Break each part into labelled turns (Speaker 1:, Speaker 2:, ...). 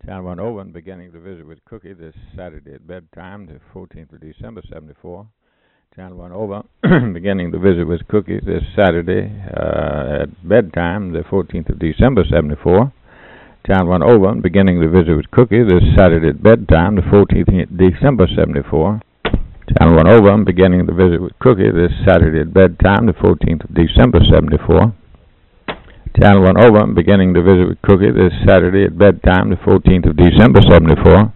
Speaker 1: Channel 1 Owen beginning to visit with Cookie this Saturday at bedtime, the 14th of December, 74. Channel 1 Owen beginning to visit with Cookie this Saturday at bedtime, the 14th of December, 74. Channel 1 Owen beginning to visit with Cookie this Saturday at bedtime, the 14th of December, 74. Channel 1 Owen beginning to visit with Cookie this Saturday at bedtime, the 14th of December, 74. Channel 1 Over, beginning to visit with Cookie this Saturday at bedtime, the 14th of December, 74.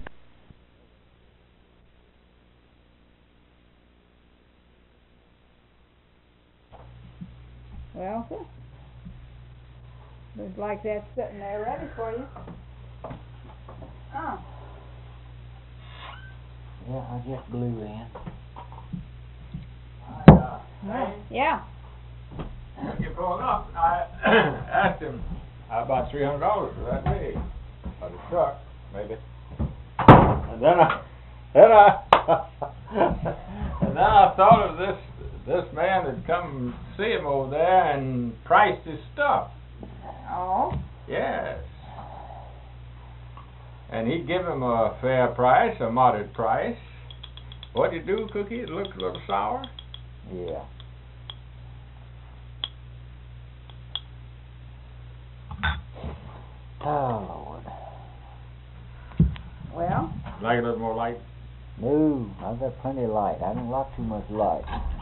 Speaker 2: Well, sir, looks like that's sitting there ready for you. Oh.
Speaker 3: Yeah, I just blew in.
Speaker 2: Yeah.
Speaker 1: When you pulled up, I asked him about $300 for that big, for the truck, maybe. And then I thought of this man that come see him over there and priced his stuff.
Speaker 2: Oh.
Speaker 1: Yes. And he'd give him a fair price, a moderate price. What'd you do, Cookie? It looked a little sour?
Speaker 3: Yeah. Oh, Lord.
Speaker 2: Well?
Speaker 1: Like a little more light?
Speaker 3: No, I've got plenty of light. I don't like too much light.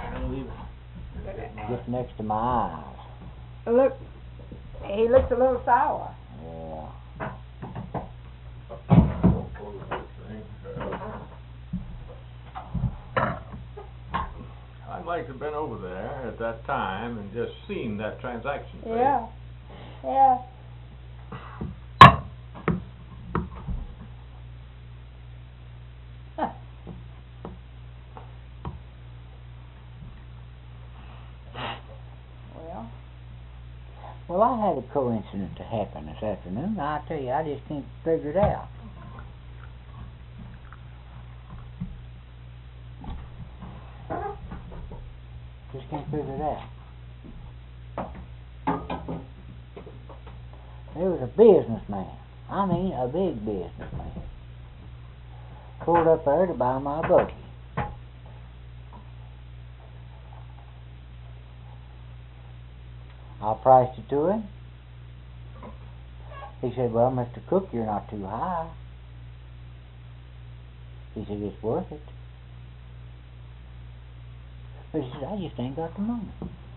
Speaker 3: Just next to my eyes.
Speaker 2: Look, he looks a little sour.
Speaker 3: Yeah.
Speaker 1: I'd like to have been over there at that time and just seen that transaction.
Speaker 2: Yeah. Yeah.
Speaker 3: Well, I had a coincidence to happen this afternoon. I tell you, I just can't figure it out. Just can't figure it out. There was a businessman. I mean, a big businessman. Pulled up there to buy my buggy. I priced it to him. He said, well, Mr. Cook, you're not too high. He said, it's worth it. But he said, I just ain't got the money.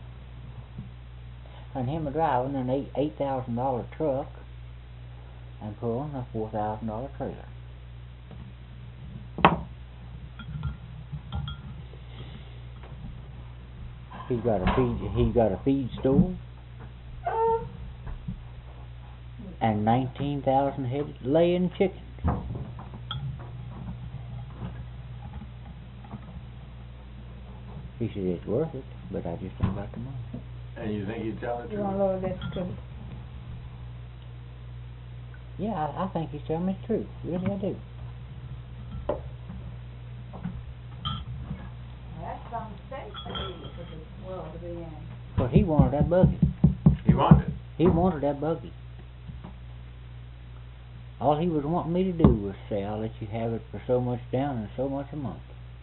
Speaker 3: And him driving an $8,000 truck and pulling a $4,000 trailer. He's got a feed store and 19,000 head laying chickens. He said it's worth it, but I just ain't got the money.
Speaker 1: And you think he'd tell the
Speaker 2: You want to lower this to?
Speaker 3: Yeah, I think he's telling me the truth. Really, I do.
Speaker 2: That's some mistake for the world to be in.
Speaker 3: But he wanted that buggy.
Speaker 1: He wanted it?
Speaker 3: He wanted that buggy. All he was wanting me to do was say, I'll let you have it for so much down and so much a month.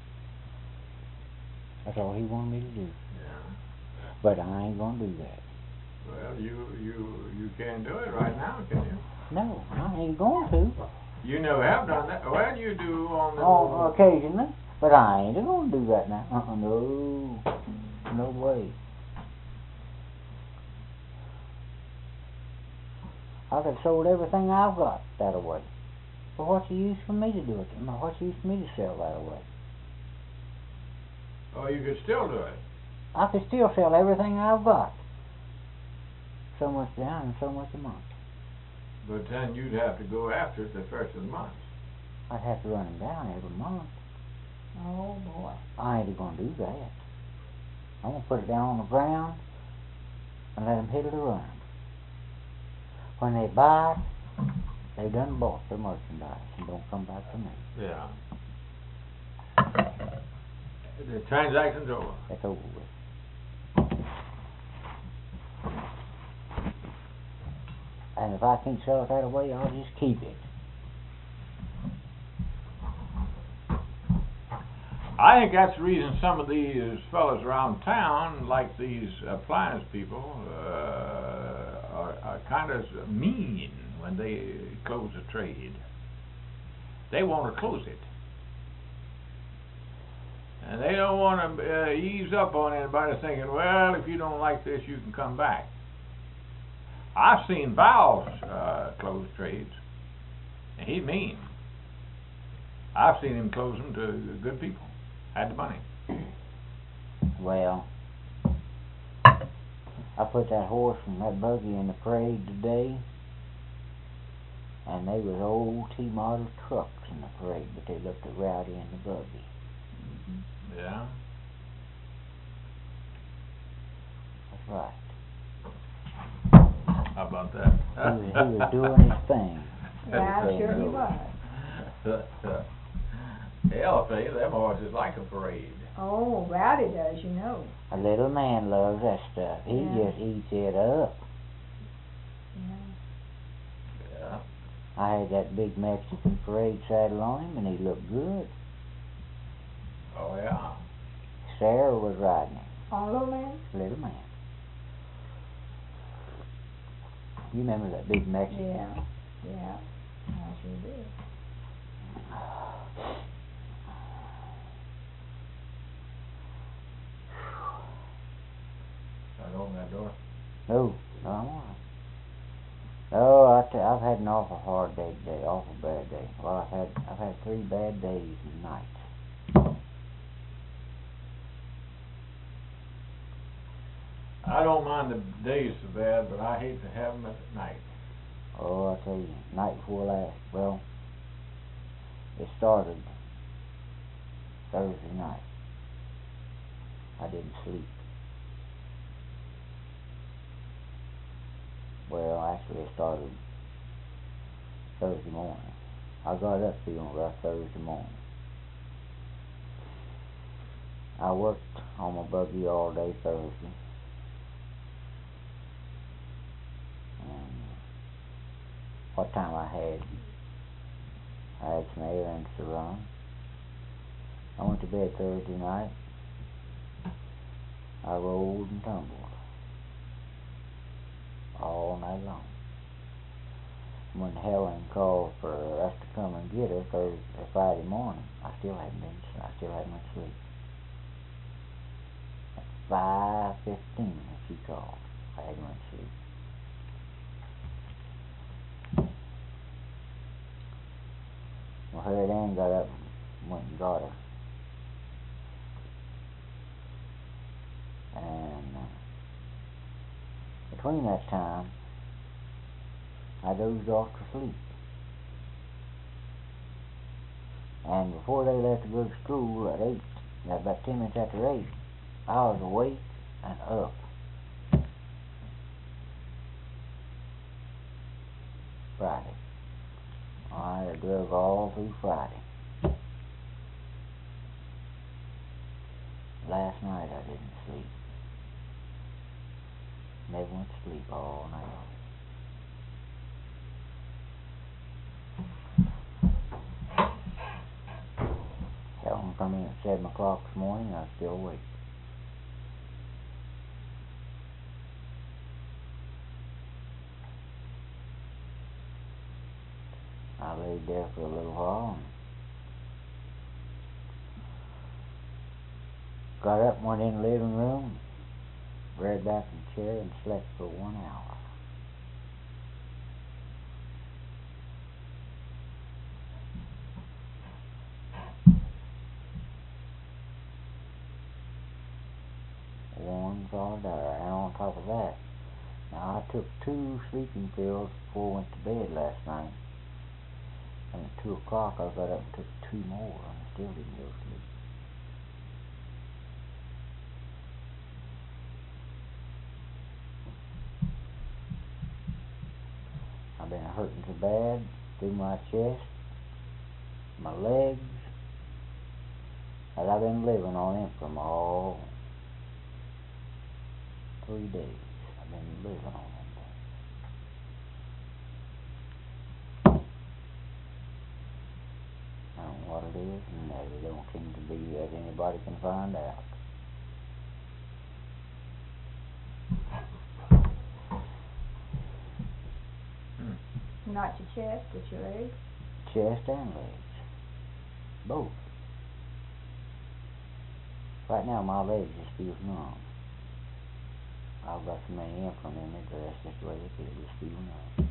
Speaker 3: That's all he wanted me to do.
Speaker 1: Yeah.
Speaker 3: But I ain't gonna do that.
Speaker 1: Well, you can't do it right now, can you?
Speaker 3: No, I ain't going to.
Speaker 1: You never have done that. Well, you do on the...
Speaker 3: Oh, occasionally. But I ain't gonna do that now. No. No way. I could have sold everything I've got that away. But what's the use for me to do it? What's the use for me to sell that away?
Speaker 1: Oh, you could still do it.
Speaker 3: I could still sell everything I've got. So much down and so much a month.
Speaker 1: But then you'd have to go after it the first of the month.
Speaker 3: I'd have to run them down every month.
Speaker 2: Oh, boy.
Speaker 3: I ain't gonna do that. I'm gonna put it down on the ground and let them hit it around. When they buy it, they done bought their merchandise and don't come back to me.
Speaker 1: Yeah. The transaction's over.
Speaker 3: That's over with. And if I can't sell it that way, I'll just keep it.
Speaker 1: I think that's the reason some of these fellas around town, like these appliance people, are kind of mean when they close a trade. They want to close it. And they don't want to ease up on anybody thinking, well, if you don't like this, you can come back. I've seen Val's close trades, and he's mean. I've seen him close them to good people. Had the money.
Speaker 3: Well, I put that horse and that buggy in the parade today, and they was old T-model trucks in the parade, but they looked rowdy in the buggy.
Speaker 1: Yeah.
Speaker 3: That's right.
Speaker 1: How about that?
Speaker 3: He was doing his thing.
Speaker 2: Yeah, I'm sure he was.
Speaker 1: Hell, I tell you, them horses like a parade.
Speaker 2: Oh, Rowdy does, you know.
Speaker 3: A little man loves that stuff. He
Speaker 2: Yeah.
Speaker 3: just eats it up.
Speaker 2: Yeah.
Speaker 1: Yeah.
Speaker 3: I had that big Mexican parade saddle on him, and he looked good.
Speaker 1: Oh, yeah.
Speaker 3: Sarah was riding him.
Speaker 2: On Little Man?
Speaker 3: Little man. You remember that big Mexican?
Speaker 2: Yeah. Yeah. I sure did.
Speaker 1: Start open that door.
Speaker 3: No, I'm all right. Oh, I've had an awful hard day today, awful bad day. Well, I've had 3 bad days and nights.
Speaker 1: I don't mind the days so bad, but I hate to have them at night.
Speaker 3: Oh, I tell you, night before last. Well, it started Thursday night. I didn't sleep. Well, actually, it started Thursday morning. I got up feeling rough Thursday morning. I worked on my buggy all day Thursday. And what time I had some errands to run. I went to bed Thursday night. I rolled and tumbled all night long. When Helen called for us to come and get her Friday morning, I still hadn't sleep. At 5:15 she called. I hadn't went to sleep. Well, Harriet Ann got up and went and got her. And between that time, I dozed off to sleep. And before they left to go to school at 8, about 10 minutes after 8, I was awake and up. Friday. I drove all through Friday. Last night I didn't sleep. Never went to sleep all night long. Helen come in at 7 o'clock this morning and I was still awake. I laid there for a little while and got up and went in the living room, reared back in the chair and slept for 1 hour. One God there, and on top of that, now I took 2 sleeping pills before I went to bed last night. And at 2 o'clock I got up and took 2 more and I still didn't go to sleep. I've been hurting so bad through my chest, my legs, that I've been living on Imprim all 3 days. I've been living on them. I don't know what to it is, and they don't seem to be that anybody can find out.
Speaker 2: Not your chest, but your legs.
Speaker 3: Chest and legs. Both. Right now my legs just feels numb. I've got so many insulin in it, but that's just the way it is. It just feels numb.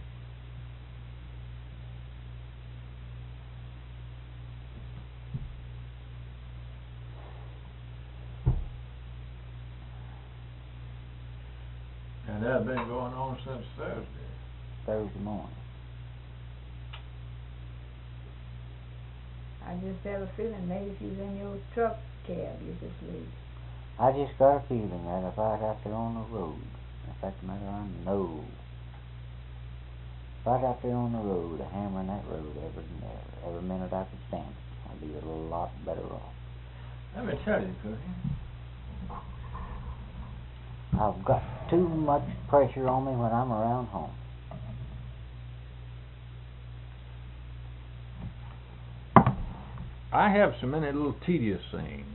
Speaker 1: And that's been going on since Thursday.
Speaker 3: Thursday morning.
Speaker 2: I just have a feeling maybe if you was in your truck cab, you just leave.
Speaker 3: I just got a feeling that if I was out there on the road, in fact, the matter I know, if I was out there on the road, hammering that road every minute I could stand it, I'd be a lot better off.
Speaker 1: Let me tell you, Cookie.
Speaker 3: I've got too much pressure on me when I'm around home.
Speaker 1: I have so many little tedious things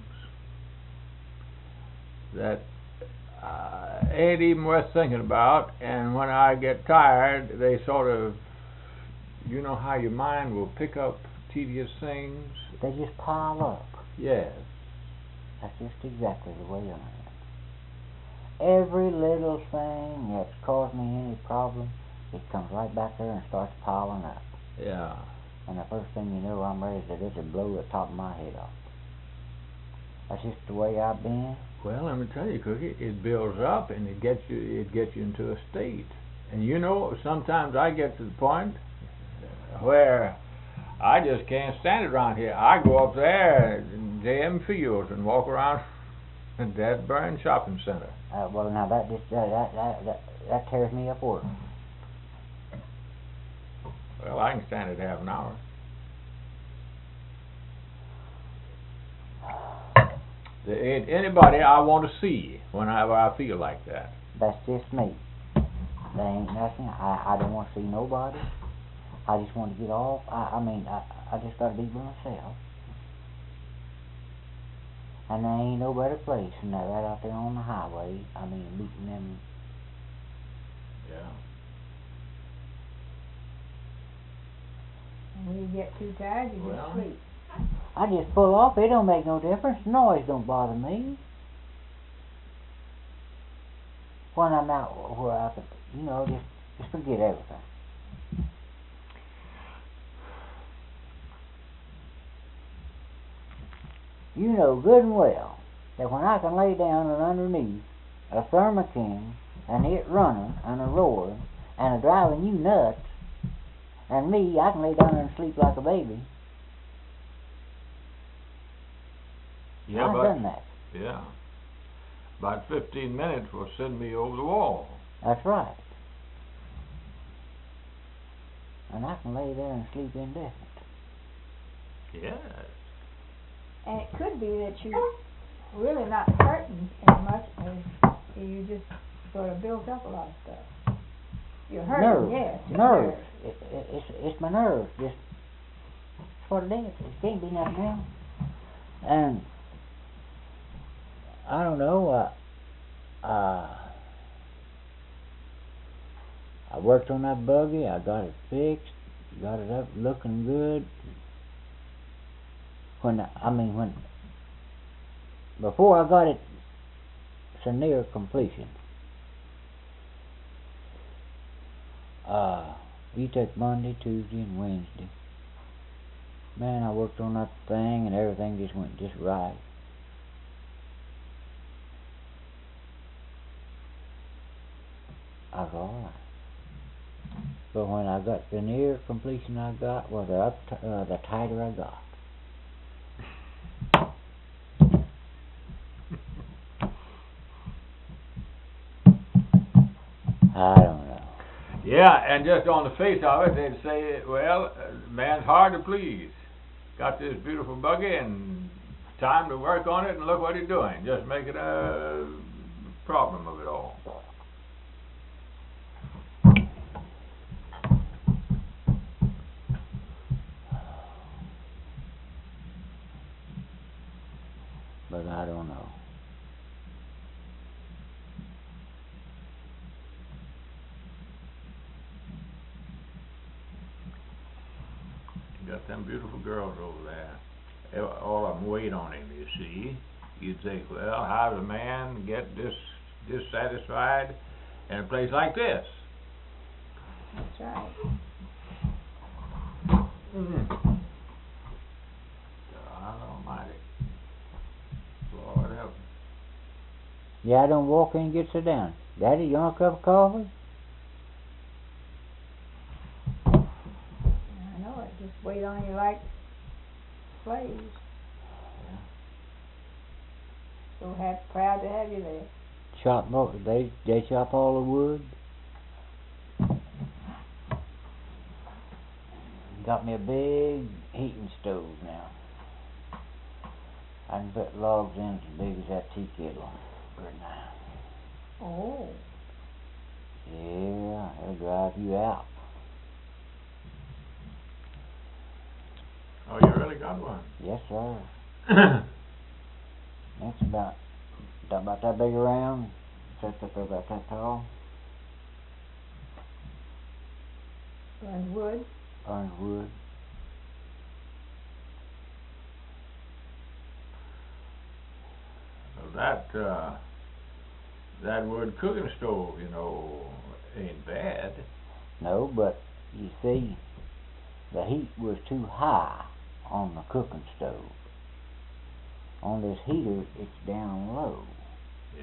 Speaker 1: that ain't even worth thinking about, and when I get tired, they sort of, you know how your mind will pick up tedious things?
Speaker 3: They just pile up.
Speaker 1: Yes.
Speaker 3: That's just exactly the way I am. Every little thing that's caused me any problem, it comes right back there and starts piling up.
Speaker 1: Yeah.
Speaker 3: And the first thing you know, I'm ready to blow the top of my head off. That's just the way I've been.
Speaker 1: Well, let me tell you, Cookie, it builds up and it gets you into a state. And you know, sometimes I get to the point where I just can't stand it around here. I go up there in JM Fields and walk around that Burn Shopping Center.
Speaker 3: Well, now that tears me up worse.
Speaker 1: Well, I can stand it half an hour. There ain't anybody I want to see whenever I feel like that.
Speaker 3: That's just me. There ain't nothing. I don't want to see nobody. I just want to get off. I just got to be by myself. And there ain't no better place than that right out there on the highway. I mean, meeting them.
Speaker 1: Yeah.
Speaker 2: And when you get too tired, you
Speaker 1: Well,
Speaker 2: just sleep.
Speaker 3: I just pull off. It don't make no difference. Noise don't bother me. When I'm out where I can, just forget everything. You know good and well that when I can lay down and underneath a Thermo-King and it running and a roaring and a driving you nuts, and me, I can lay down and sleep like a baby.
Speaker 1: Yeah,
Speaker 3: I've done that.
Speaker 1: Yeah. About 15 minutes will send me over the wall.
Speaker 3: That's right. And I can lay there and sleep indefinite.
Speaker 1: Yes.
Speaker 2: And it could be that you're really not hurting as much as you just sort of built up a lot of stuff. You're hurting,
Speaker 3: Nerves.
Speaker 2: yes.
Speaker 3: Nerves. It's my nerves. Just that's what it is. It can't be nothing else. And I don't know. I worked on that buggy. I got it fixed. Got it up looking good. Before I got it so near completion, you take Monday, Tuesday, and Wednesday. Man, I worked on that thing and everything just went just right. I was all right. But when I got the near completion I got, well, the tighter I got. I don't know.
Speaker 1: Yeah, and just on the face of it, they'd say, well, man's hard to please. Got this beautiful buggy and time to work on it, and look what he's doing. Just make it a problem of it all.
Speaker 3: but I don't know.
Speaker 1: You got them beautiful girls over there. All of them wait on him, you see. You'd think, well, how does a man get dissatisfied in a place like this?
Speaker 2: That's right.
Speaker 1: God almighty. Lord help me.
Speaker 3: Yeah, I don't walk in and get sit down. Daddy, you want a cup of coffee?
Speaker 2: I know it. Just wait on you like slaves. So proud to have you there.
Speaker 3: They chop all the wood. Got me a big heating stove now. I can put logs in as big as that tea kettle right now.
Speaker 2: Oh.
Speaker 3: Yeah, it'll drive you out.
Speaker 1: Oh, you really got one?
Speaker 3: Yes, sir. It's about that big around. Sets up about that tall.
Speaker 2: Burned wood.
Speaker 3: Burned wood.
Speaker 1: Well, that wood cooking stove, you know, ain't bad.
Speaker 3: No, but you see, the heat was too high on the cooking stove. On this heater, it's down low.
Speaker 1: Yeah.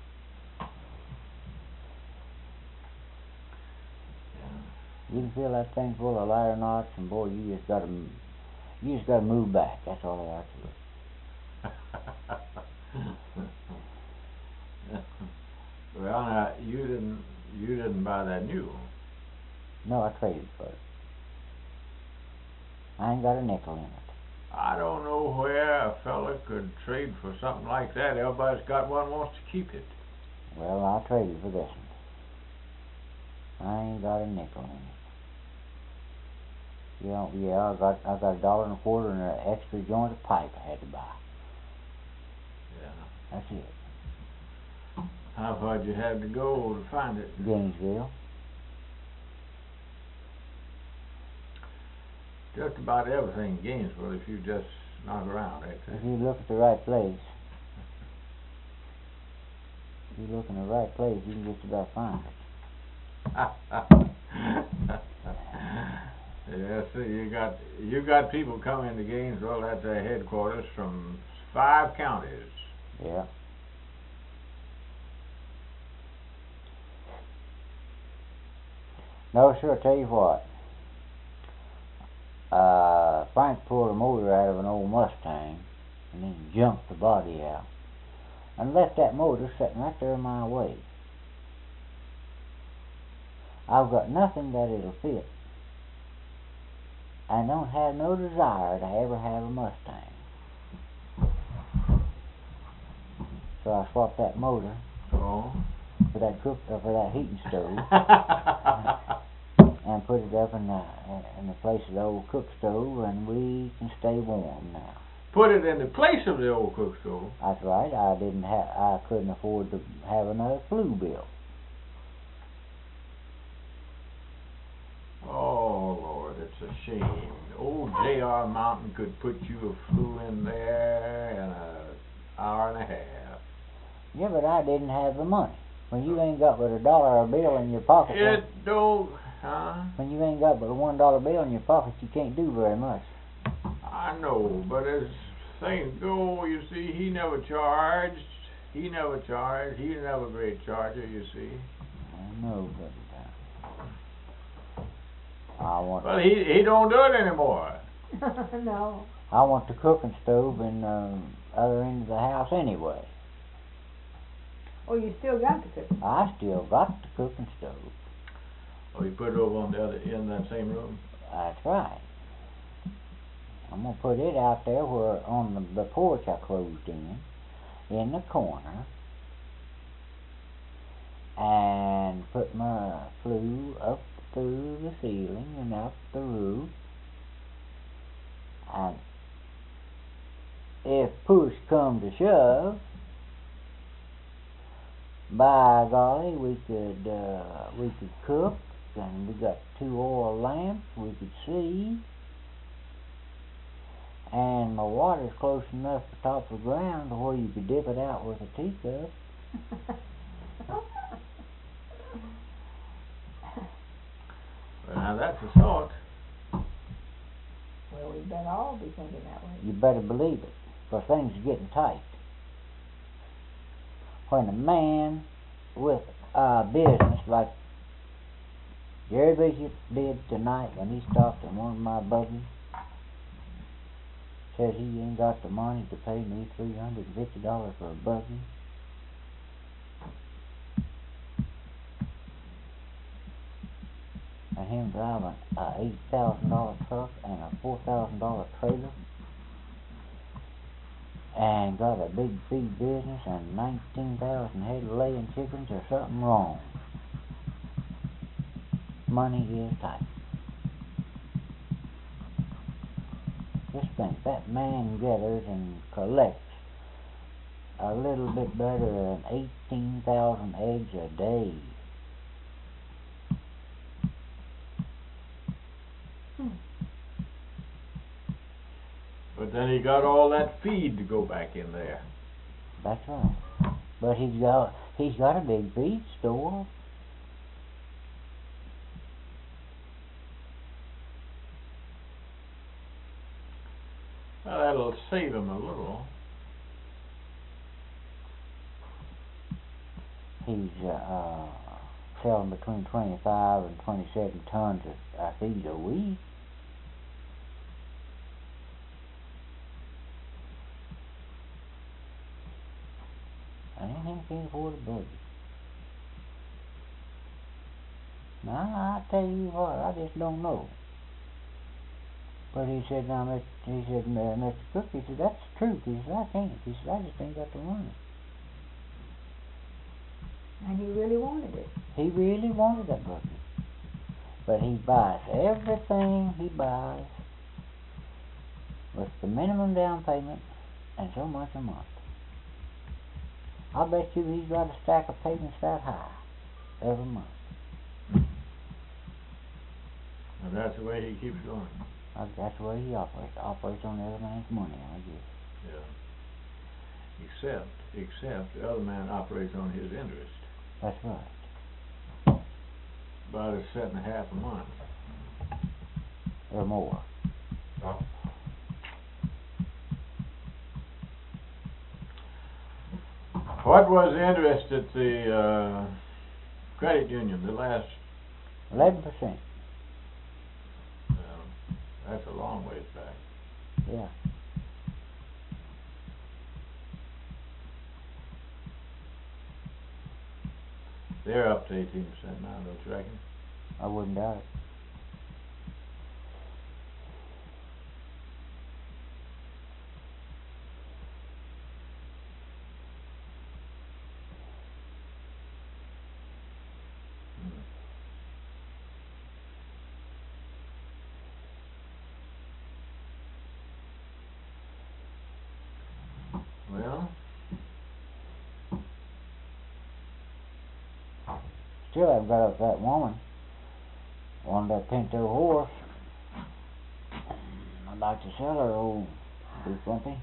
Speaker 3: You can feel that thing full of liner knots, and boy, you just gotta move back. That's all there is to it.
Speaker 1: Well, now, you didn't buy that new one.
Speaker 3: No, I traded for it. I ain't got a nickel in it.
Speaker 1: I don't know where a fella could trade for something like that. Everybody's got one, wants to keep it.
Speaker 3: Well, I traded for this one. I ain't got a nickel in it. Yeah, I got $1.25 and an extra joint of pipe I had to buy.
Speaker 1: Yeah.
Speaker 3: That's it.
Speaker 1: How far'd you have to go to find it?
Speaker 3: Gainesville.
Speaker 1: Just about everything in Gainesville if you just knock around, ain't
Speaker 3: If
Speaker 1: there?
Speaker 3: you look at the right place. If you look in the right place, you can just about find it.
Speaker 1: Yeah, see, you got people coming to Gainesville at their headquarters from 5 counties.
Speaker 3: Yeah. No, sure, I tell you what. Frank pulled a motor out of an old Mustang and then jumped the body out and left that motor sitting right there in my way. I've got nothing that it'll fit. I don't have no desire to ever have a Mustang. So I swapped that motor
Speaker 1: Oh.
Speaker 3: for that heating stove and put it up in the place of the old cook stove, and we can stay warm now.
Speaker 1: Put it in the place of the old cook stove.
Speaker 3: That's right. I couldn't afford to have another flue bill.
Speaker 1: Oh, Lord, it's a shame. Old J.R. Mountain could put you a flue in there in an hour and a half.
Speaker 3: Yeah, but I didn't have the money. When you ain't got but $1 bill in your pocket.
Speaker 1: It don't, huh?
Speaker 3: When you ain't got but a $1 bill in your pocket, you can't do very much.
Speaker 1: I know, but as things go, you see, he never charged. He never a great charger, you see.
Speaker 3: I know, but
Speaker 1: Well, he don't do it anymore.
Speaker 2: No.
Speaker 3: I want the cooking stove in the other end of the house anyway.
Speaker 2: Oh, you still got the cooking?
Speaker 3: I still got the cooking stove.
Speaker 1: Oh, you put it over on the other in that same room?
Speaker 3: That's right. I'm gonna put it out there where on the porch I closed in the corner, and put my flue up through the ceiling and up the roof, and if push come to shove, by golly, we could cook, and we got 2 oil lamps, we could see, and my water's close enough to the top of the ground to where you could dip it out with a teacup.
Speaker 1: Well, now that's a thought.
Speaker 2: Well, we better all be thinking that way.
Speaker 3: You better believe it, 'cause things are getting tight. When a man with a business like Jerry Bishop did tonight when he stopped in one of my buggies, says he ain't got the money to pay me $350 for a buggy. And him driving a $8,000 truck and a $4,000 trailer, and got a big feed business and 19,000 head of laying chickens, there's something wrong. Money is tight. Just think, that man gathers and collects a little bit better than 18,000 eggs a day.
Speaker 1: But then he got all that feed to go back in there.
Speaker 3: That's right. But he's got a big feed store.
Speaker 1: Well, that'll save him a little.
Speaker 3: He's selling between 25 and 27 tons of feed a week. And he can't afford a buggy. Now, I tell you what, I just don't know. But he said, Mr. Cook, he said, that's the truth. He said, I can't. He said, I just ain't got the money.
Speaker 2: And he really wanted it.
Speaker 3: He really wanted that buggy. But he buys everything he buys with the minimum down payment and so much a month. I bet you he's got a stack of payments that high every month.
Speaker 1: And that's the way he keeps going.
Speaker 3: That's the way he operates. Operates on the other man's money, I guess.
Speaker 1: Yeah. Except the other man operates on his interest.
Speaker 3: That's right.
Speaker 1: About a cent and a half a month.
Speaker 3: Or more.
Speaker 1: What was the interest at the credit union, the last?
Speaker 3: 11%.
Speaker 1: That's a long ways back.
Speaker 3: Yeah.
Speaker 1: They're up to 18% now, don't you reckon?
Speaker 3: I wouldn't doubt it.
Speaker 1: Well,
Speaker 3: Still haven't got up that woman. Wanted that Pinto horse. I'd like to sell her, old Big Lumpy.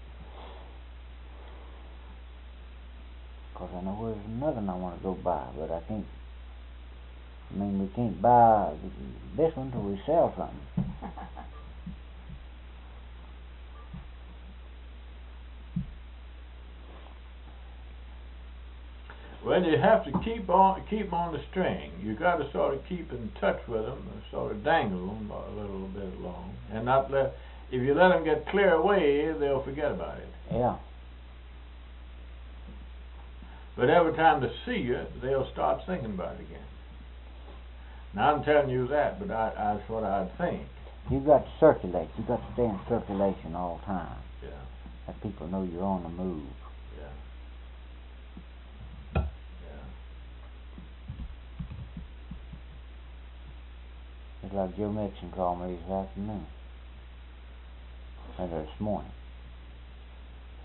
Speaker 3: 'Cause I know there's another one I want to go buy, but I can't. I mean, we can't buy this one till we sell something.
Speaker 1: well, you have to keep on the string. You got to sort of keep in touch with them, and sort of dangle them a little bit along, and not let. If you let them get clear away, they'll forget about it.
Speaker 3: Yeah.
Speaker 1: But every time they see you, they'll start thinking about it again. Now I'm telling you that, but that's what I'd think.
Speaker 3: You got to circulate. You got to stay in circulation all the time.
Speaker 1: Yeah.
Speaker 3: That people know you're on the move.
Speaker 1: Yeah.
Speaker 3: It's like Joe Mixon called me this afternoon. And this morning.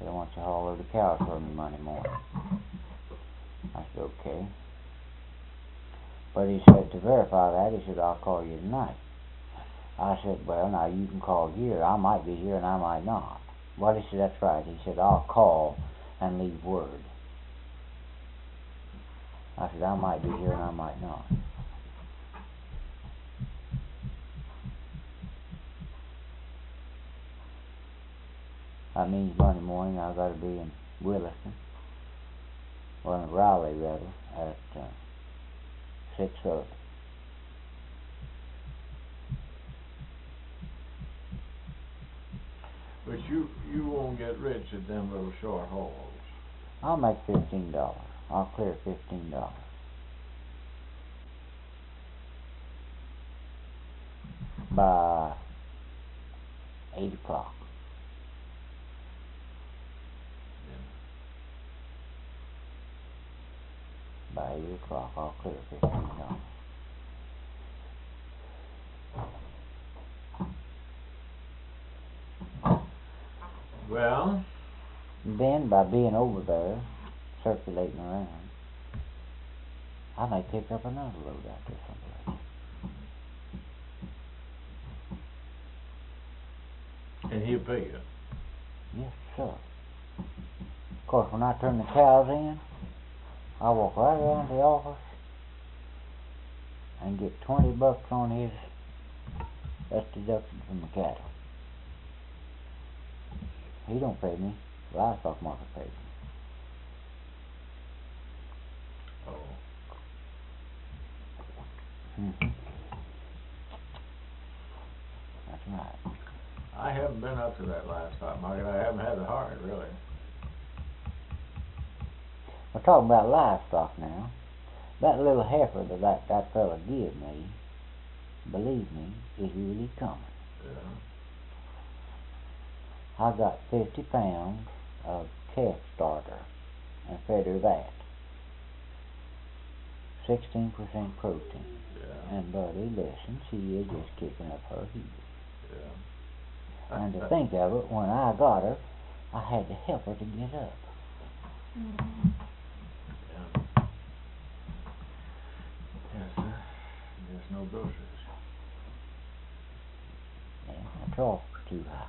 Speaker 3: said, I want you to haul over the cows for me Monday morning. I said, okay. But he said, to verify that, he said, I'll call you tonight. I said, well, now you can call here. I might be here and I might not. Well, he said, that's right. He said, I'll call and leave word. I said, I might be here and I might not. That means Monday morning I've got to be in Williston, or in Raleigh rather, at 6:30.
Speaker 1: But you won't get rich at them little short hauls.
Speaker 3: I'll make $15. I'll clear $15. By 8 o'clock. By 8 o'clock, I'll clear $15.
Speaker 1: Well,
Speaker 3: Then, by being over there, circulating around, I may pick up another load out there someplace.
Speaker 1: and he'll pay you.
Speaker 3: Yes, sir. Of course, when I turn the cows in, I walk right around to the office and get $20 on his. That's deduction from the cattle. He don't pay me. Livestock market pays me.
Speaker 1: Oh.
Speaker 3: That's right.
Speaker 1: I haven't been up to that livestock market. I haven't had the heart, really.
Speaker 3: We're talking about livestock now. That little heifer that fella give me, believe me, is really coming.
Speaker 1: Yeah.
Speaker 3: I got 50 pounds of calf starter and fed her that. 16% protein.
Speaker 1: Yeah.
Speaker 3: And buddy, listen, she is just kicking up her heels.
Speaker 1: Yeah.
Speaker 3: And to think of it, when I got her, I had to help her to get up.
Speaker 2: Mm-hmm.
Speaker 1: Yeah. Yes, sir. There's no groceries.
Speaker 3: And the trough was too high.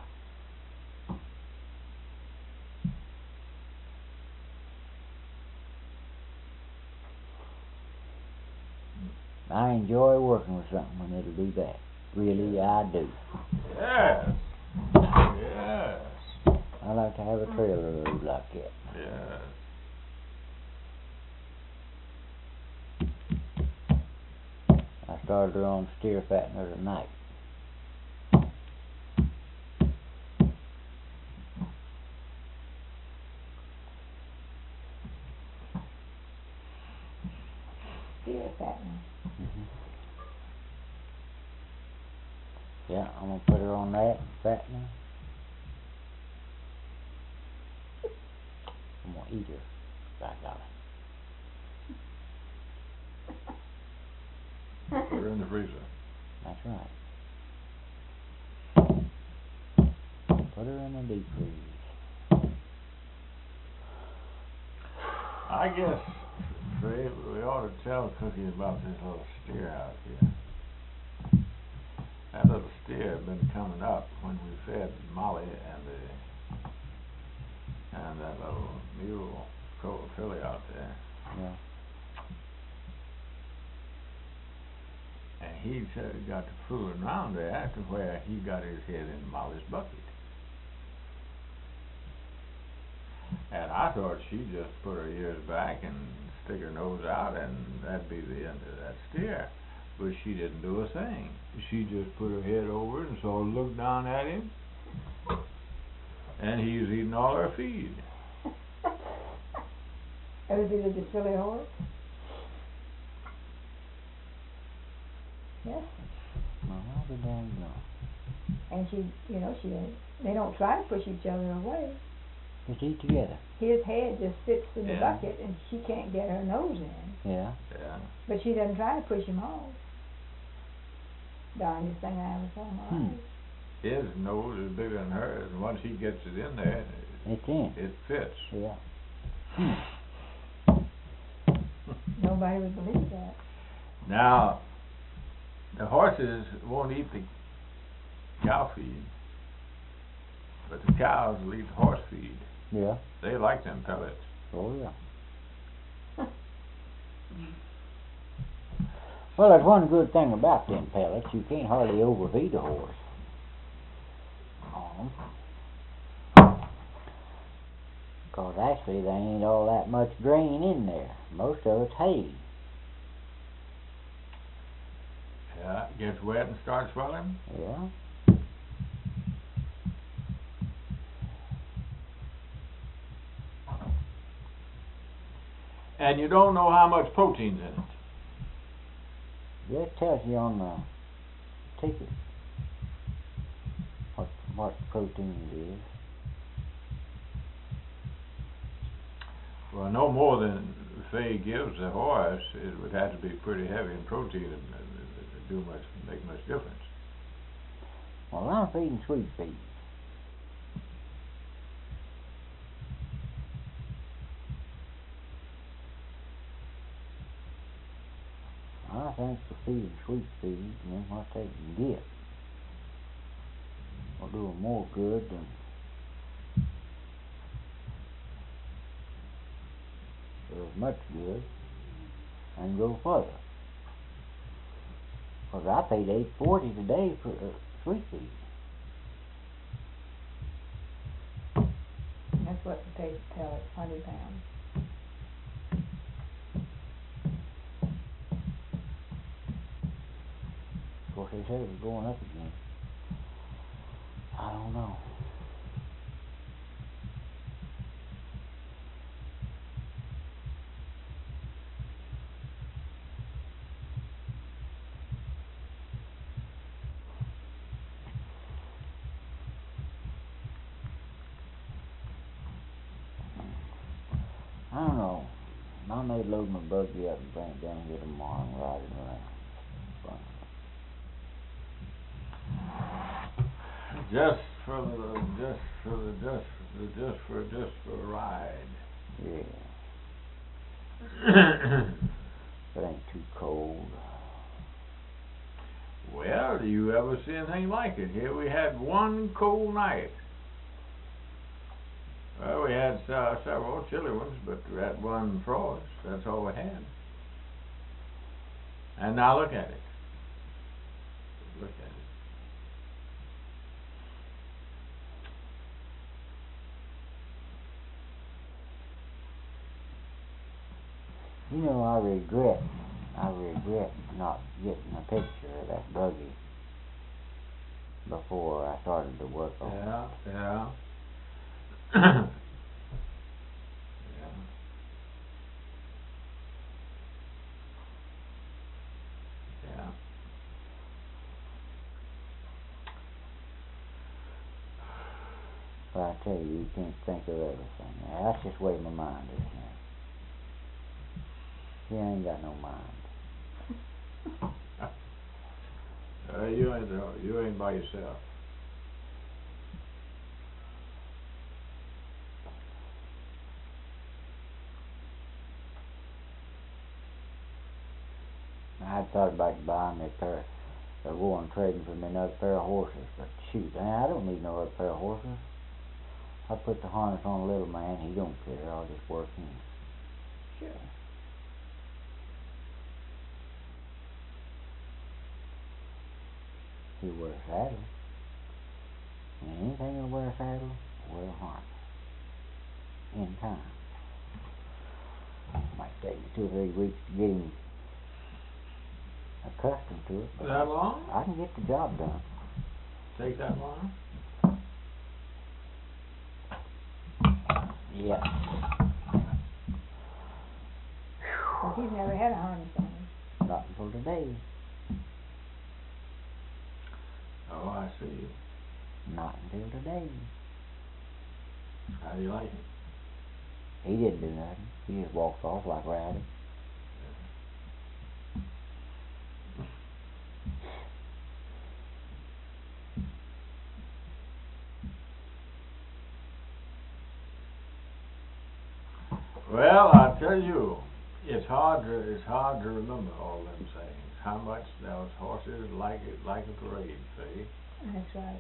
Speaker 3: I enjoy working with something when it'll do that. Really, I do.
Speaker 1: Yes. Yes.
Speaker 3: I like to have a trailer load like that.
Speaker 1: Yes.
Speaker 3: I started her on steer fattener tonight.
Speaker 2: Steer fattener.
Speaker 3: Mm-hmm. Yeah, I'm gonna put her on that fattener. I'm gonna eat her. By golly.
Speaker 1: Put her in the freezer.
Speaker 3: That's right. Put her in the deep freeze.
Speaker 1: I guess, Fred, we ought to tell Cookie about this little steer out here. That little steer had been coming up when we fed Molly and that little mule colt filly out there.
Speaker 3: Yeah.
Speaker 1: And he said he got to fooling around there to where he got his head in Molly's bucket. And I thought she'd just put her ears back and stick her nose out and that'd be the end of that steer. But she didn't do a thing. She just put her head over and sort of looked down at him. And he was eating all her feed.
Speaker 2: That would be the silly horse. Yes.
Speaker 3: Well, I'll be dang gone.
Speaker 2: And they don't try to push each other away.
Speaker 3: Just eat together.
Speaker 2: His head just sits in the
Speaker 1: Yeah.
Speaker 2: bucket and she can't get her nose in.
Speaker 3: Yeah.
Speaker 1: Yeah.
Speaker 2: But she doesn't try to push him off. Darndest thing I ever saw in my life.
Speaker 1: His nose is bigger than hers, and once he gets it in there,
Speaker 3: It's in.
Speaker 1: It fits.
Speaker 3: Yeah.
Speaker 2: Nobody would believe that.
Speaker 1: Now, the horses won't eat the cow feed, but the cows will eat the horse feed.
Speaker 3: Yeah.
Speaker 1: They like them pellets.
Speaker 3: Oh, yeah. Well, there's one good thing about them pellets. You can't hardly overfeed a horse on them. Because actually there ain't all that much grain in there. Most of it's hay.
Speaker 1: Yeah, it gets wet and starts swelling.
Speaker 3: Yeah.
Speaker 1: And you don't know how much protein's in it.
Speaker 3: It tells you on the ticket what protein it is.
Speaker 1: Well, no more than Fay gives the horse. It would have to be pretty heavy in protein and make much difference.
Speaker 3: Well, I'm feeding sweet peas. I think for feeding sweet peas and what they can get will do them more good than as much good and go further. Because I paid $8.40 today for sweet peas.
Speaker 2: That's what the paper pellets, 100 pounds.
Speaker 3: Of course, they said it was going up again. I don't know. I don't know. I may load my buggy up and bring it down here tomorrow and ride it around.
Speaker 1: Just for a ride.
Speaker 3: Yeah. It ain't too cold.
Speaker 1: Well, do you ever see anything like it? Here we had one cold night. Well, we had several chilly ones, but that one frost, that's all we had. And now look at it. Look at it.
Speaker 3: You know, I regret not getting a picture of that buggy before I started to work on it.
Speaker 1: Yeah. Yeah. Yeah.
Speaker 3: But I tell you can't think of everything. That's just the way my mind is now. You ain't got no mind.
Speaker 1: You ain't by yourself.
Speaker 3: I thought about buying me a pair, or going trading for me another pair of horses, but shoot, I don't need no other pair of horses. I put the harness on a little man, he don't care, I'll just work him.
Speaker 2: Sure.
Speaker 3: He wears a saddle. And anything that wear a saddle, wear a harness. In time. Might take me 2 or 3 weeks to get him accustomed to it. But
Speaker 1: That long?
Speaker 3: I can get the job done.
Speaker 1: Take that long?
Speaker 3: Yeah.
Speaker 2: But he's never had a harness on him.
Speaker 3: Not until today.
Speaker 1: Oh, I see.
Speaker 3: Not until today.
Speaker 1: How do you like it?
Speaker 3: He didn't do nothing. He just walked off like Rowdy.
Speaker 1: Well, I tell you, it's hard to remember all them sayings. How much those horses like it like a parade, see?
Speaker 2: That's right.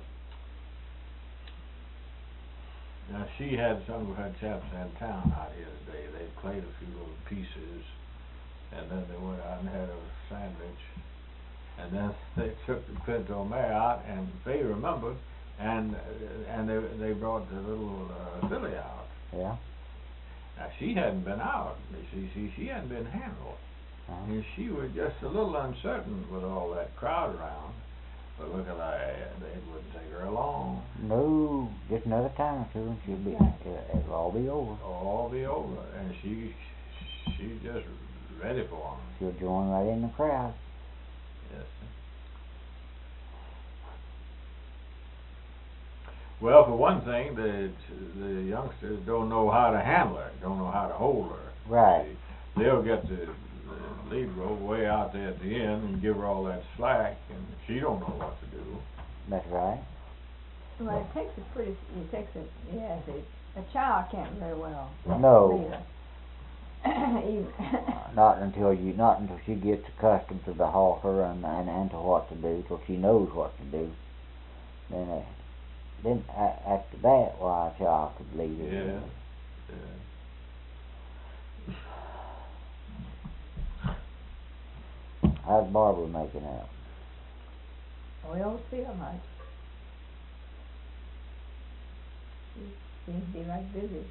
Speaker 1: Now she had some of her chaps in town out here today. They played a few little pieces, and then they went out and had a sandwich, and then they took the Pinto mare out, and they remembered, and they brought the little filly out.
Speaker 3: Yeah.
Speaker 1: Now she hadn't been out. She hadn't been handled. And she was just a little uncertain with all that crowd around. But look at that, it wouldn't take her long.
Speaker 3: No, just another time or two and she'll be, it'll all be over.
Speaker 1: All be over. And she's just ready for them.
Speaker 3: She'll join right in the crowd.
Speaker 1: Yes. Well, for one thing, the youngsters don't know how to handle her, don't know how to hold her.
Speaker 3: Right.
Speaker 1: They'll get the lead rope way out there at the end and give her all that slack, and she don't know what to do.
Speaker 3: That's right.
Speaker 2: Well, a child can't very well.
Speaker 3: No.
Speaker 2: Even
Speaker 3: Not until she gets accustomed to the halter and to what to do, till she knows what to do. Then after that, why a child could lead her.
Speaker 1: Yeah.
Speaker 3: How's Barbara making out?
Speaker 2: we don't see her much. She seems to be like busy.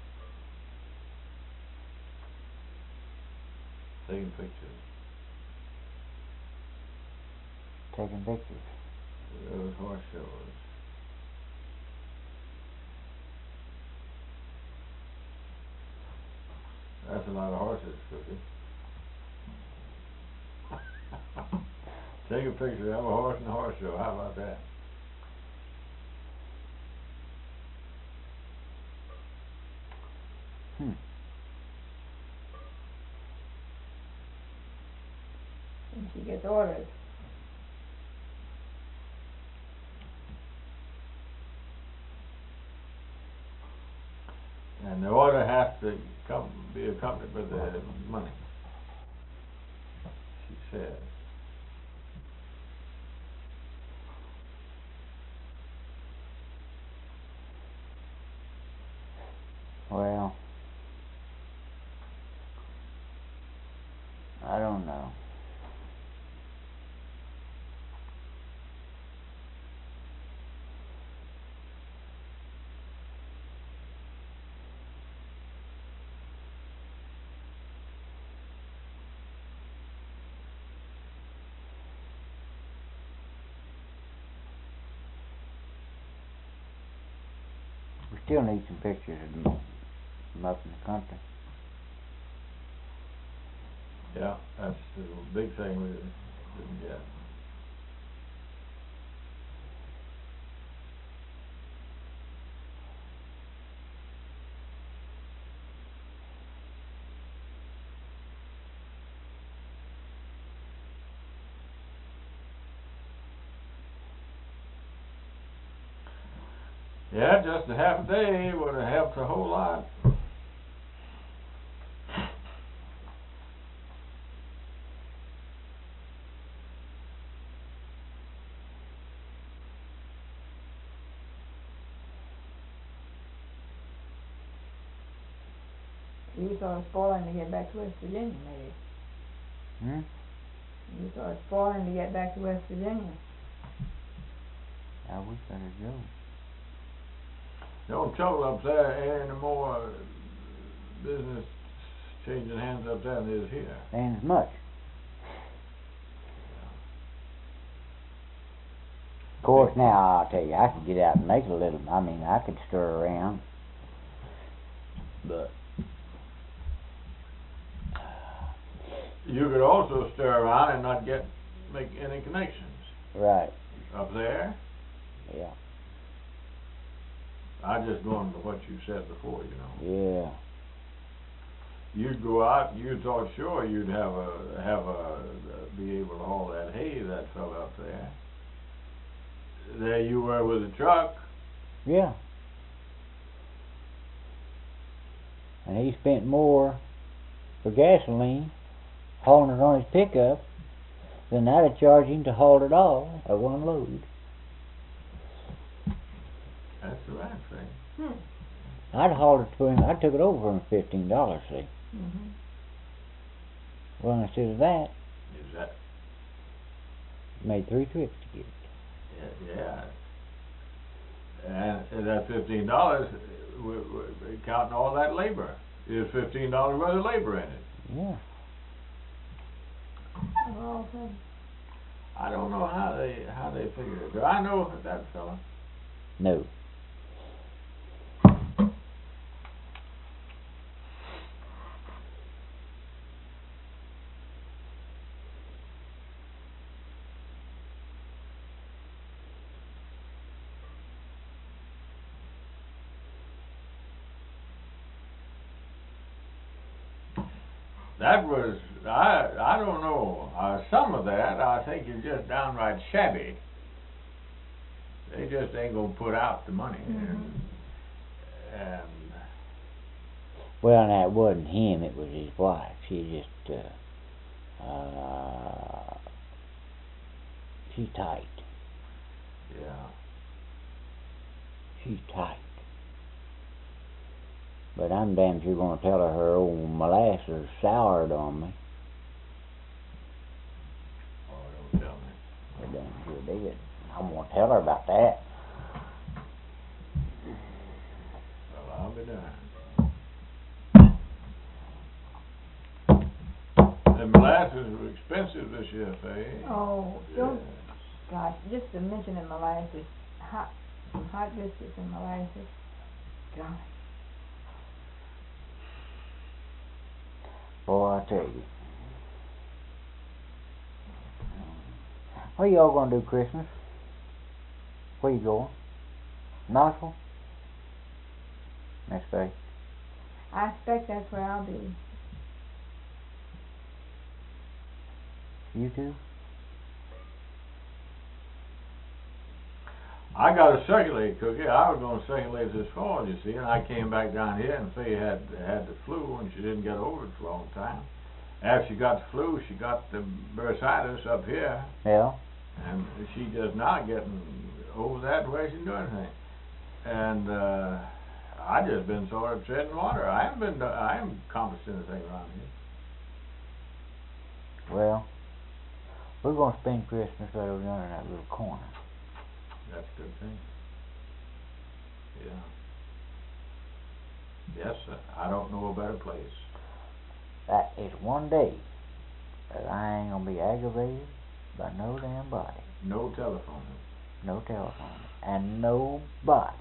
Speaker 1: Taking pictures.
Speaker 3: Taking pictures.
Speaker 1: Those horse shows. That's a lot of horses, Cookie. Take a picture of a horse and a horse show. How about that?
Speaker 3: Hmm.
Speaker 2: And she gets orders.
Speaker 1: And the order has to be accompanied with the money, she said.
Speaker 3: Well, I don't know. We still need some pictures of them up in the country.
Speaker 1: Yeah, that's the big thing we didn't get. Yeah, just a half a day would have helped a whole lot.
Speaker 2: You sort of spoiling to get back to West Virginia, maybe.
Speaker 3: Hmm?
Speaker 2: You sort of spoiling to get back to West Virginia.
Speaker 3: I wish I'd go.
Speaker 1: No trouble up there, ain't no more business changing hands up there than there is here.
Speaker 3: Ain't as much. Of course, now I'll tell you, I could get out and make a little. I mean, I could stir around, but
Speaker 1: You could also stir around and not make any connections.
Speaker 3: right,
Speaker 1: Up there,
Speaker 3: yeah,
Speaker 1: I just going to what you said before, you know.
Speaker 3: yeah.
Speaker 1: You'd go out, you thought sure you'd be able to haul that hay that fell up there. There you were with a truck.
Speaker 3: Yeah. and he spent more for gasoline hauling it on his pickup than I'd have charged him to haul it all at one load.
Speaker 1: That's the right thing.
Speaker 3: I'd hauled it to him. I took it over for him $15. See.
Speaker 2: Mhm.
Speaker 3: Well, instead of that,
Speaker 1: Is that?
Speaker 3: made 3 trips to get it.
Speaker 1: Yeah. And that $15, we're counting all that labor. There's $15 worth of labor in it.
Speaker 3: Yeah.
Speaker 2: Well, then,
Speaker 1: I don't know how they figure it. Do I know that fella?
Speaker 3: No.
Speaker 1: That was, I don't know. Some of that I think is just downright shabby. They just ain't gonna put out the money. And
Speaker 3: Well, and that wasn't him. It was his wife. She just, she's tight.
Speaker 1: yeah.
Speaker 3: She's tight. But I'm damn sure gonna tell her old molasses soured on me.
Speaker 1: Oh, don't tell me.
Speaker 3: I damn sure did. I'm gonna tell her about that.
Speaker 1: Well, I'll be darned. The molasses were expensive this year, Faye.
Speaker 2: oh, don't,
Speaker 1: Yes.
Speaker 2: gosh, just to mention the molasses, some hot biscuits and molasses. Gosh.
Speaker 3: Boy, I tell you. What y'all gonna do Christmas? Where you going? Knoxville? Next day.
Speaker 2: I expect that's where I'll be.
Speaker 3: You too?
Speaker 1: I got a circulate cookie. I was going to circulate this fall, you see, and I came back down here and Faye had the flu and she didn't get over it for a long time. After she got the flu, she got the bursitis up here,
Speaker 3: Yeah.
Speaker 1: and she just not getting over that the way she can do anything. And I just been sort of treading water. I haven't accomplished anything around here.
Speaker 3: Well, we're gonna spend Christmas right over there in that little corner.
Speaker 1: That's a good thing. Yeah. Yes, sir. I don't know a better place.
Speaker 3: That is one day that I ain't gonna be aggravated by no damn body,
Speaker 1: No telephone.
Speaker 3: no telephone, and nobody.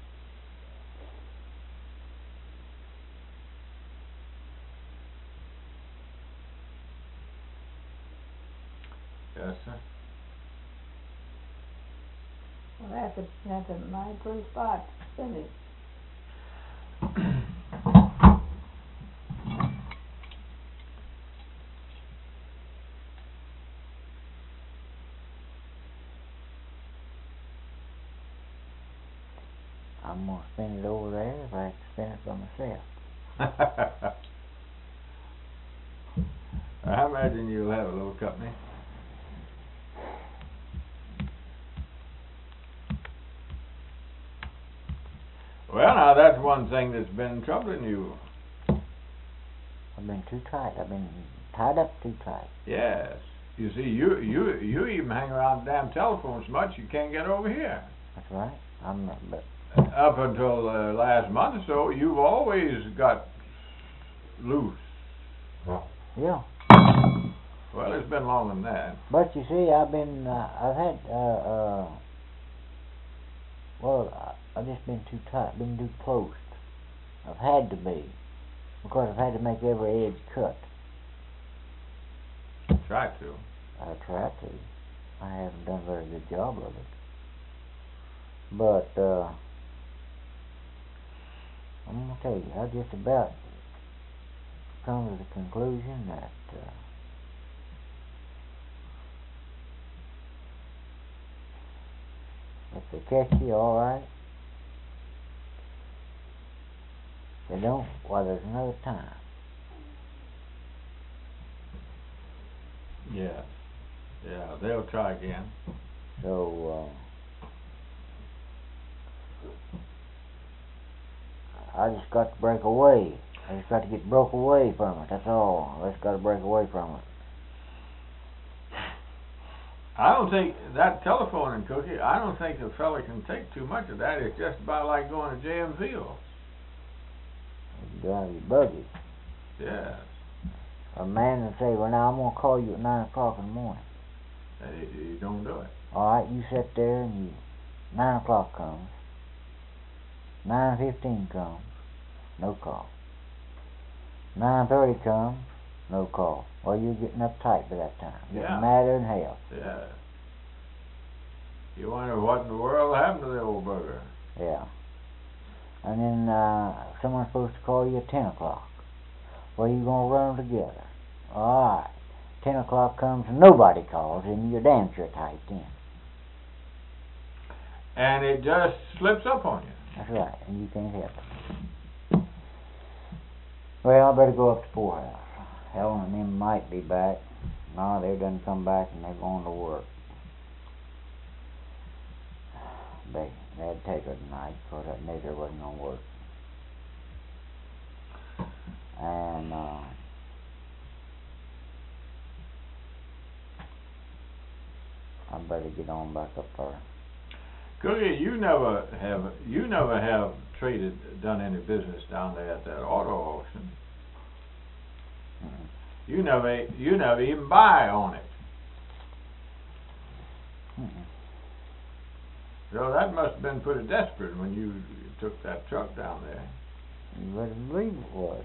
Speaker 1: Yes, sir.
Speaker 2: Well, that's a mighty pretty spot, isn't it?
Speaker 3: I'm gonna spend it over there if I have to spend it by myself.
Speaker 1: I imagine you'll have a little company. Well, now that's one thing that's been troubling you.
Speaker 3: I've been too tight. I've been tied up too tight.
Speaker 1: Yes. You see, you even hang around the damn telephone so much you can't get over here.
Speaker 3: That's right. I'm not, but
Speaker 1: Up until last month or so, you've always got loose.
Speaker 3: yeah.
Speaker 1: Well, it's been longer than that.
Speaker 3: But you see, I've been, I've had, I've just been too tight, been too close. I've had to be, because I've had to make every edge cut.
Speaker 1: Try to.
Speaker 3: I try to. I haven't done a very good job of it. But, I'm gonna tell you, I just about come to the conclusion that, if they catch you, all right. They don't, well, there's another time.
Speaker 1: Yeah. Yeah, they'll try again.
Speaker 3: So, I just got to break away. I just got to get broke away from it, that's all. I just got to break away from it.
Speaker 1: I don't think that telephoning, Cookie, I don't think a fella can take too much of that. It's just about like going to JMV.
Speaker 3: You drive your buggy.
Speaker 1: Yeah.
Speaker 3: A man will say, well, now I'm going to call you at 9 o'clock in the morning.
Speaker 1: You don't do it.
Speaker 3: All right, you sit there and 9 o'clock comes. 9:15 comes. No call. 9:30 comes. No call. Well, you're getting uptight by that time. Getting
Speaker 1: Yeah.
Speaker 3: madder than hell.
Speaker 1: Yeah. You wonder what in the world happened to the old bugger.
Speaker 3: Yeah. And then someone's supposed to call you at 10 o'clock. Well, you're going to run them together. All right. 10 o'clock comes and nobody calls, and you're damn sure tight then.
Speaker 1: And it just slips up on you.
Speaker 3: That's right, and you can't help it. Well, I better go up to poorhouse. Helen and them might be back. No, they done come back and they're going to work. They'd take her tonight because that nigger wasn't going to work. And I better get on back up there.
Speaker 1: Cookie, you never have done any business down there at that auto auction.
Speaker 3: Mm-hmm.
Speaker 1: You never even buy on it.
Speaker 3: Mm-hmm.
Speaker 1: So that must have been pretty desperate when you took that truck down there.
Speaker 3: You better believe it was.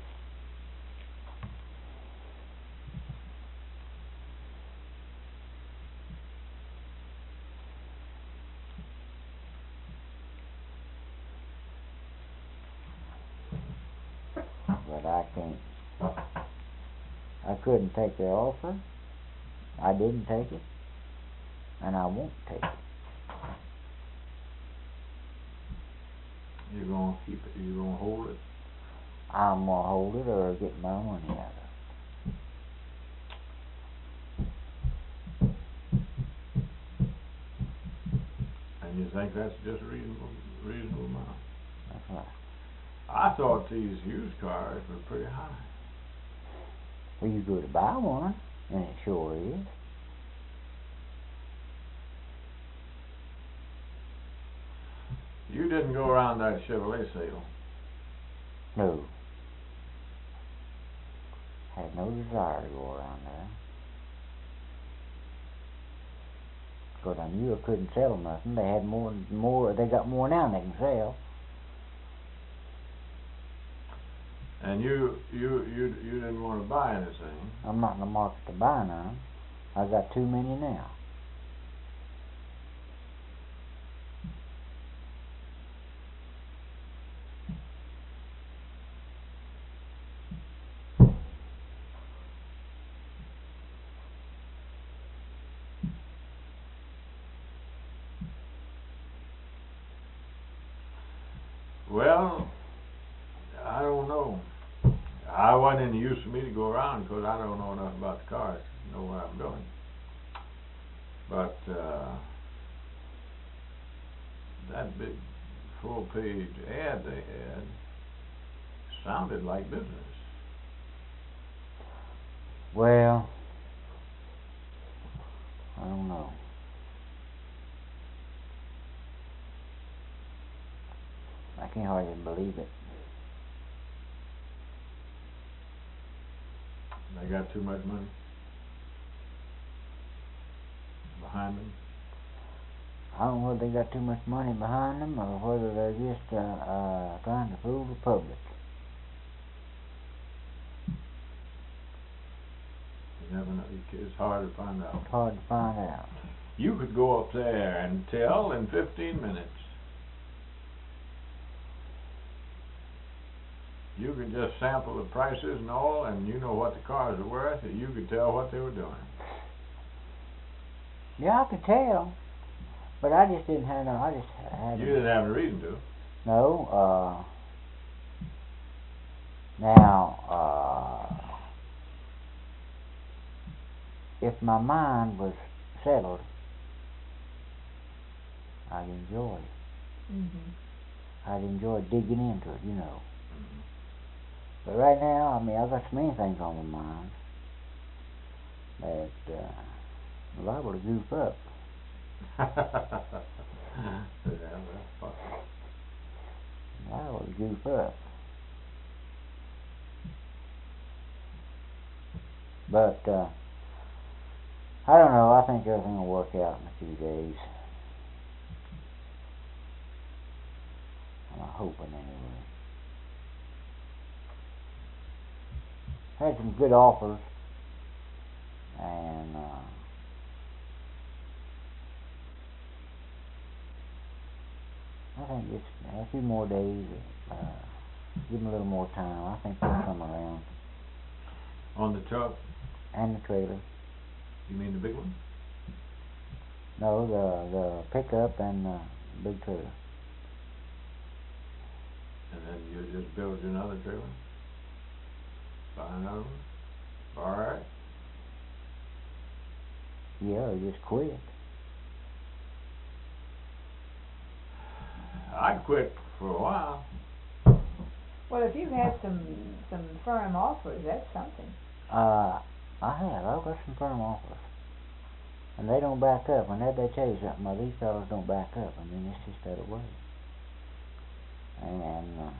Speaker 3: But I can't. I couldn't take their offer. I didn't take it. And I won't take it.
Speaker 1: You're gonna keep it. You're gonna hold it.
Speaker 3: I'm gonna hold it or get my money out of it.
Speaker 1: And you think that's just a reasonable amount?
Speaker 3: That's right.
Speaker 1: I thought these used cars were pretty high.
Speaker 3: Well, you go to buy one, and it sure is.
Speaker 1: You didn't go around that Chevrolet sale.
Speaker 3: No. Had no desire to go around there. Because I knew I couldn't sell nothing. They had more. They got more now than they can sell.
Speaker 1: And you didn't want to buy anything.
Speaker 3: I'm not in the market to buy none. I got too many now.
Speaker 1: Well, I don't know. I wasn't any use for me to go around because I don't know enough about the cars to know what I'm doing. But that big full-page ad they had sounded like business.
Speaker 3: Well, I don't know. I can't hardly believe it.
Speaker 1: They got too much money behind them.
Speaker 3: I don't know whether they got too much money behind them or whether they're just trying to fool the public.
Speaker 1: You never know. It's hard to find out.
Speaker 3: It's hard to find out.
Speaker 1: You could go up there and tell in 15 minutes. You could just sample the prices and all, and you know what the cars are worth, and you could tell what they were doing.
Speaker 3: Yeah, I could tell, but I just didn't have no. I just had.
Speaker 1: You didn't have a reason to.
Speaker 3: No. Now, if my mind was settled, I'd enjoy it. I'd enjoy digging into it, you know. But right now, I mean, I've got so many things on my mind that I'm liable to goof up.
Speaker 1: Yeah, that's fun.
Speaker 3: Liable to goof up. But I don't know. I think everything will work out in a few days. I'm hoping anyway. Had some good offers, and I think just a few more days. Give them a little more time. I think they'll come around.
Speaker 1: On the truck?
Speaker 3: And the trailer.
Speaker 1: You mean the big one?
Speaker 3: No, the pickup and the big trailer.
Speaker 1: And then you just build you another trailer? Buy another one? Alright.
Speaker 3: Yeah, or just quit.
Speaker 1: I'd quit for a while.
Speaker 2: Well, if you've had some firm offers, that's something.
Speaker 3: I have. I've got some firm offers. And they don't back up. Whenever they tell you something, well, these fellows don't back up. I mean, it's just that way. And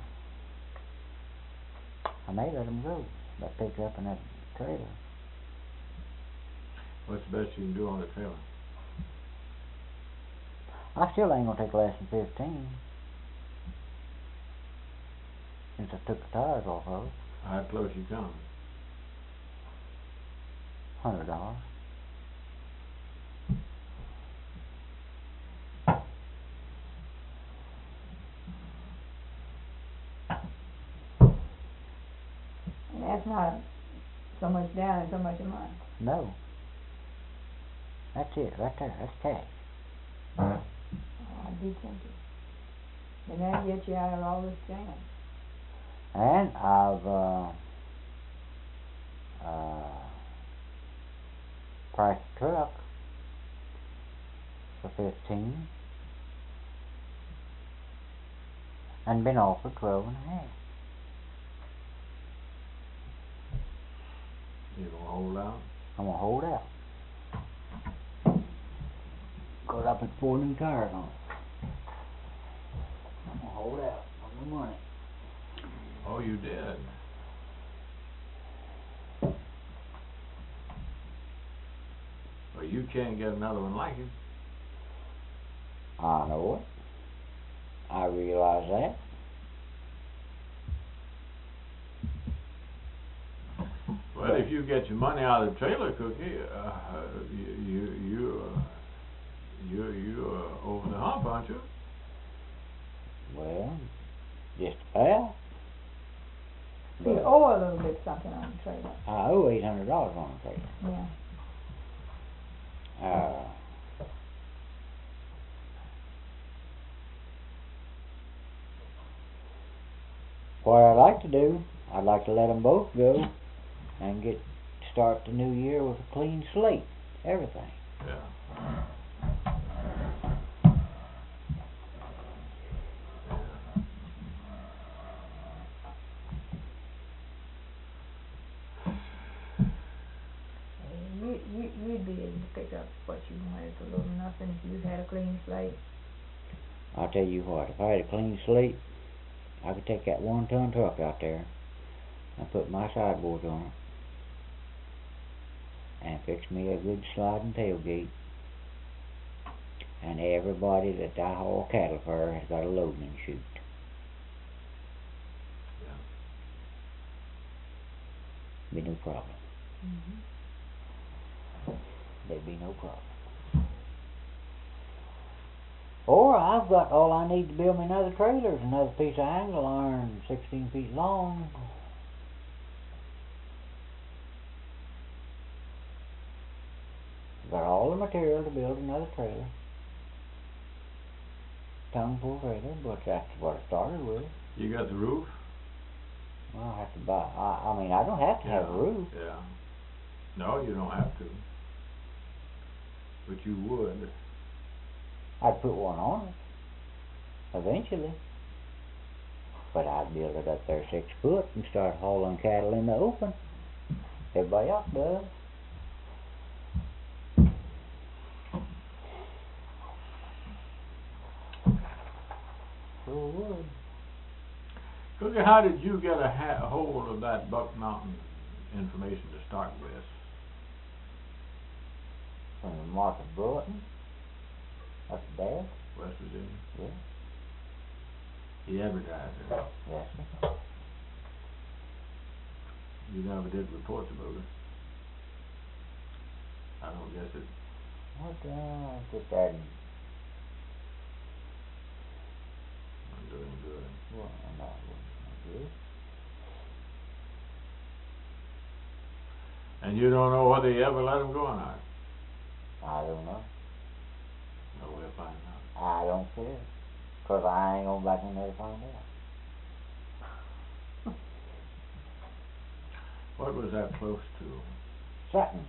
Speaker 3: I may let them go. That pickup and that trailer.
Speaker 1: What's the best you can do on the trailer?
Speaker 3: I still ain't gonna take less than 15. Since I took the tires off of it.
Speaker 1: How close you come?
Speaker 3: $100.
Speaker 2: And that's not so much down and so much a month.
Speaker 3: No. That's it, right there. That's cash.
Speaker 2: Oh, I'd be tempted. And that'd get you out of all this jam.
Speaker 3: And I've priced the truck for 15 and been offered 12 and a half.
Speaker 1: You gonna hold out?
Speaker 3: I'm gonna hold out. Cause I put 4 new tires on it. I'm gonna hold out on the money.
Speaker 1: Oh, you did? Well, you can't get another one like it.
Speaker 3: I know it. I realize that.
Speaker 1: Well, if you get your money out of the trailer, Cookie, you over the hump, aren't you?
Speaker 3: Well, just about.
Speaker 2: So you owe a little bit something on the trailer.
Speaker 3: I owe $800 on the trailer.
Speaker 2: Yeah.
Speaker 3: What I'd like to do, I'd like to let them both go and start the new year with a clean slate, everything.
Speaker 1: Yeah.
Speaker 2: You'd be able to pick up what you wanted for little nothing if you had a clean slate.
Speaker 3: I'll tell you what, if I had a clean slate, I could take that 1-ton truck out there and put my sideboards on it and fix me a good sliding tailgate, and everybody that I haul cattle for has got a loading chute.
Speaker 1: Yeah.
Speaker 3: Be no problem. There'd be no problem. Or I've got all I need to build me another trailer is another piece of angle iron 16 feet long. Got all the material to build another trailer. Tongue pull trailer, but that's what I started with.
Speaker 1: You got the roof?
Speaker 3: I'll have to buy, I mean, I don't have to have a roof.
Speaker 1: Yeah. No, you don't have to. But you would.
Speaker 3: I'd put one on it, eventually. But I'd build it up there 6 foot and start hauling cattle in the open. Everybody else does. Sure would.
Speaker 1: Cookie, how did you get a hold of that Buck Mountain information to start with?
Speaker 3: From Martha Bulletin. That's Dad.
Speaker 1: West Virginia?
Speaker 3: Yeah.
Speaker 1: He advertised it.
Speaker 3: Yes, sir.
Speaker 1: You never did reports about it. I don't guess it.
Speaker 3: What, just adding.
Speaker 1: I'm doing good.
Speaker 3: Well, no, not good.
Speaker 1: And you don't know whether he ever let him go or not?
Speaker 3: I don't know.
Speaker 1: No, we'll find out.
Speaker 3: I don't care. 'Cause I ain't going back in there to find out.
Speaker 1: What was that close to?
Speaker 3: Sutton.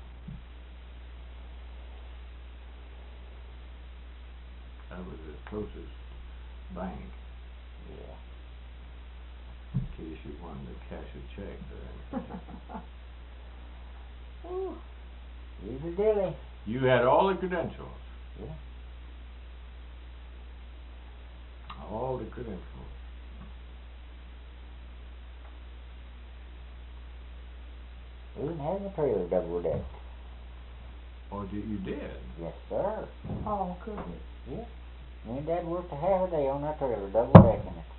Speaker 1: That was his closest bank,
Speaker 3: Yeah.
Speaker 1: in case you wanted to cash a check there.
Speaker 3: Ooh. Easy dilly.
Speaker 1: You had all the credentials.
Speaker 3: Yeah.
Speaker 1: All the credentials.
Speaker 3: Even had the trailer double decked.
Speaker 1: Oh, you did?
Speaker 3: Yes, sir.
Speaker 2: Oh, Cookie.
Speaker 3: Yeah. Me and Dad worked a half a day on that trailer, double decking it.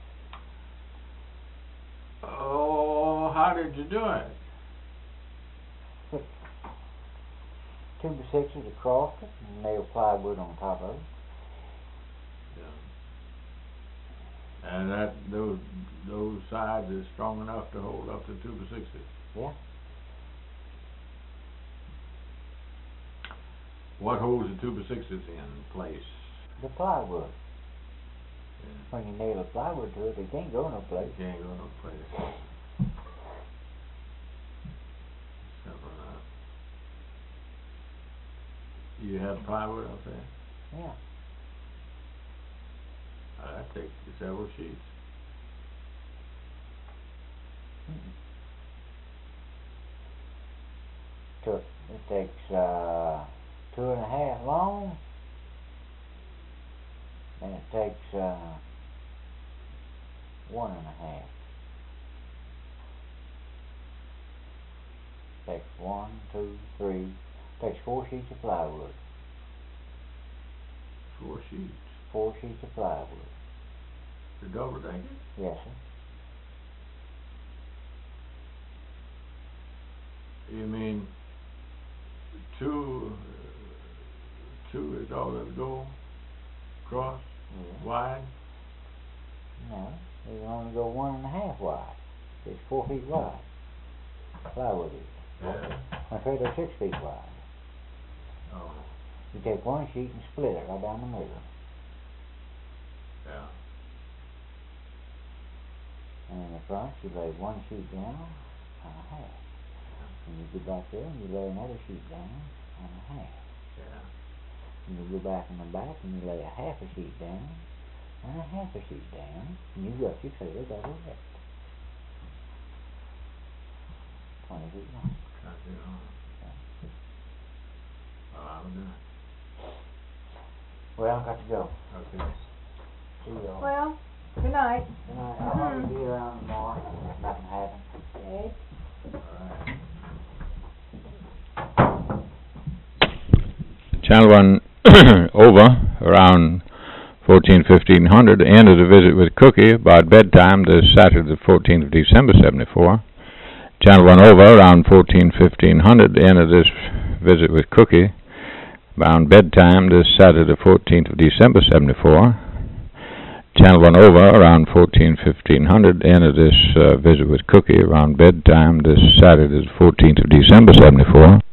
Speaker 1: Oh, how did you do it?
Speaker 3: Put 2x6s across it and nailed plywood on top of it.
Speaker 1: Yeah. And that those sides is strong enough to hold up to 2x60.
Speaker 3: Yeah.
Speaker 1: What holds the 2x60s in place?
Speaker 3: The plywood.
Speaker 1: Yeah.
Speaker 3: When you nail the plywood to it, it can't go no place.
Speaker 1: Can't go no place. Simple enough. You have plywood up there?
Speaker 3: Yeah.
Speaker 1: That takes several sheets.
Speaker 3: It takes 2.5 long, and it takes 1.5. Takes 1, 2, 3. Takes 4 sheets of plywood.
Speaker 1: 4 sheets.
Speaker 3: 4 sheets of plywood.
Speaker 1: The double decker?
Speaker 3: Yes, sir.
Speaker 1: You mean two is all that go across
Speaker 3: Yeah.
Speaker 1: wide?
Speaker 3: No, you can only go 1.5 wide. It's 4 feet wide. Plywood is.
Speaker 1: Yeah.
Speaker 3: My trailer's 6 feet wide.
Speaker 1: Oh,
Speaker 3: You take 1 sheet and split it right down the middle.
Speaker 1: yeah.
Speaker 3: And in the front, you lay 1 sheet down and a half. And you go back there and you lay another sheet down and a half.
Speaker 1: Yeah.
Speaker 3: And you go back in the back and you lay a half a sheet down and a half a sheet down. And you've got your trailer double decked. 20 feet long.
Speaker 1: Got it on. Well, I'll do it.
Speaker 3: Well, I've got to go.
Speaker 1: Okay.
Speaker 3: See y'all.
Speaker 2: Well, good night.
Speaker 3: Good night. I'll probably be around tomorrow if nothing happens.
Speaker 2: Okay.
Speaker 1: All right.
Speaker 4: Channel 1 over around 1500. Ended a visit with Cookie about bedtime this Saturday the 14th of December 74. Channel 1 over around 1500. Ended this visit with Cookie about bedtime this Saturday the 14th of December 74. Channel 1 over around 1500. Ended this visit with Cookie around bedtime this Saturday the 14th of December 74.